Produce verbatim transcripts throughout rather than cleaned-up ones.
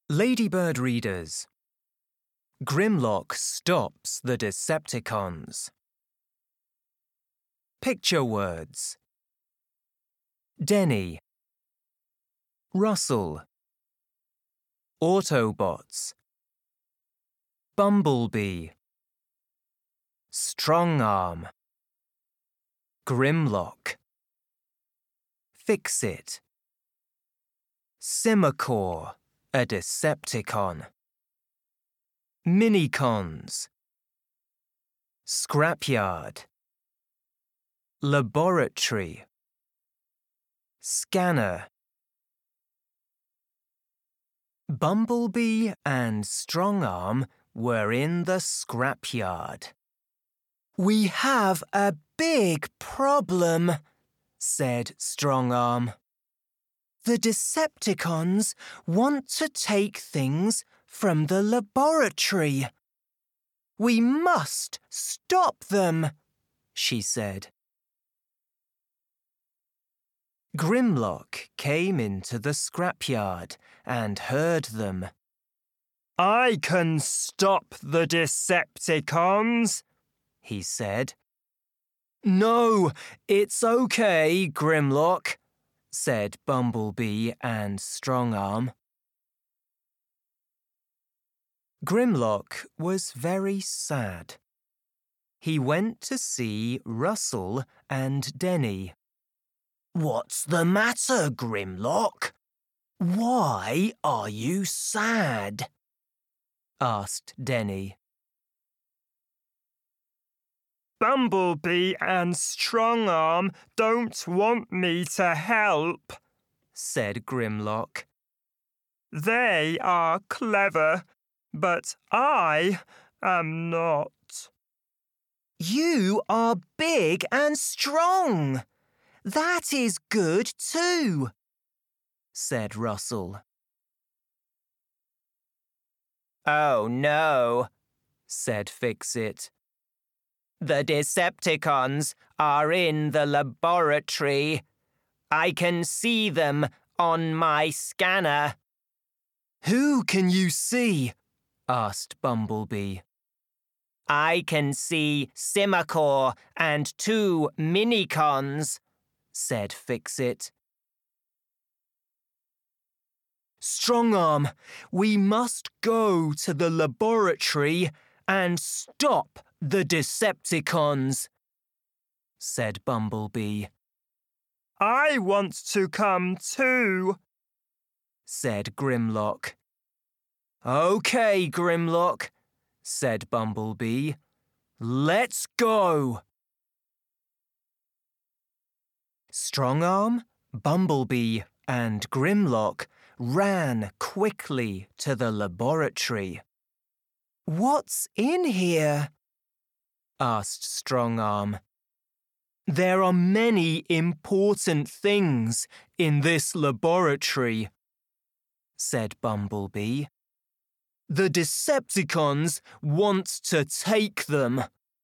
Ladybird readers. Grimlock stops the Decepticons. Picture words. Denny, Russell, Autobots, Bumblebee, Strongarm, Grimlock, Fix-It, Simicore, a Decepticon, Minicons, Scrapyard, Laboratory, Scanner. Bumblebee and Strongarm were in the scrapyard. "We have a big problem," said Strongarm. "The Decepticons want to take things from the laboratory. We must stop them," she said. Grimlock came into the scrapyard and heard them. "I can stop the Decepticons," he said. "No, it's okay, Grimlock," said Bumblebee and Strongarm. Grimlock was very sad. He went to see Russell and Denny. "What's the matter, Grimlock? Why are you sad?" asked Denny. "Bumblebee and Strongarm don't want me to help," said Grimlock. "They are clever, but I am not." "You are big and strong. That is good too," said Russell. "Oh no," said Fix-It. "The Decepticons are in the laboratory. I can see them on my scanner." "Who can you see?" asked Bumblebee. "I can see Simicore and two Minicons," said Fix-It. "Strongarm, we must go to the laboratory and stop the Decepticons," said Bumblebee. "I want to come too," said Grimlock. "Okay, Grimlock," said Bumblebee. "Let's go." Strongarm, Bumblebee, and Grimlock ran quickly to the laboratory. "What's in here?" asked Strongarm. "There are many important things in this laboratory," said Bumblebee. "The Decepticons want to take them."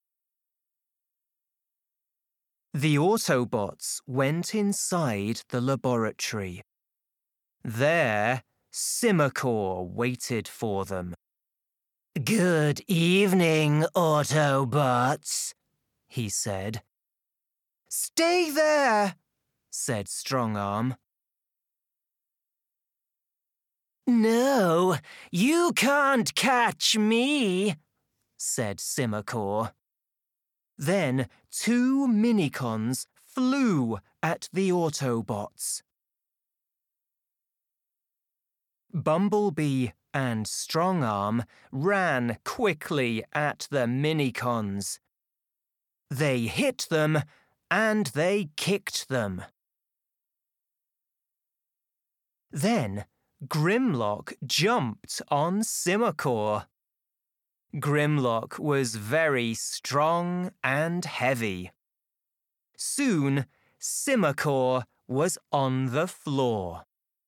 The Autobots went inside the laboratory. There, Simicore waited for them. "Good evening, Autobots," he said. "Stay there," said Strongarm. "No, you can't catch me," said Simicore. Then two Minicons flew at the Autobots. Bumblebee and Strongarm ran quickly at the Minicons. They hit them and they kicked them. Then Grimlock jumped on Simicore. Grimlock was very strong and heavy. Soon, Simicore was on the floor.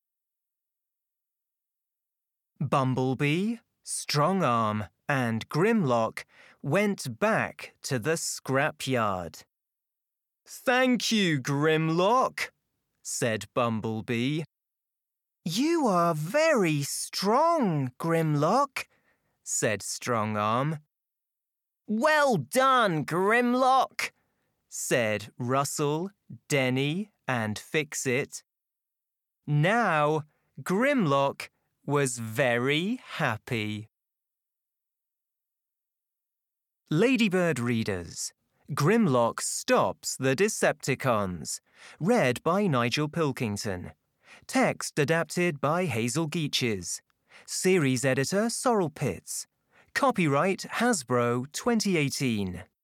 Bumblebee, Strongarm, and Grimlock went back to the scrapyard. "Thank you, Grimlock," said Bumblebee. You are very strong, Grimlock, said Strongarm. Well done, Grimlock, said Rustle, Denny, and Fixit. Now, Grimlock was very happy. Ladybird readers, Grimlock Stops the Decepticons, read by Nigel Pilkington. Text adapted by Hazel Geaches. Series editor Sorrel Pitts. Copyright Hasbro twenty eighteen.